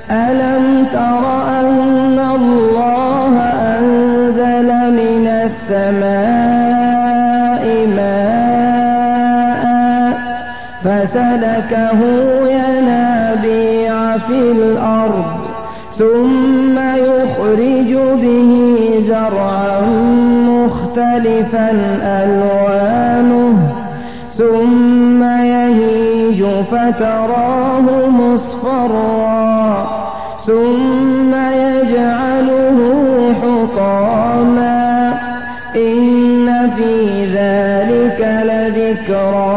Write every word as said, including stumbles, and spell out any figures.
ألم تر أن الله أنزل من السماء ماء فسلكه ينابيع في الأرض ثم يخرج به زرعا مختلفا ألوانه ثم يهيج فتراه مصفرا ثم يجعله حطاما إن في ذلك لذكرى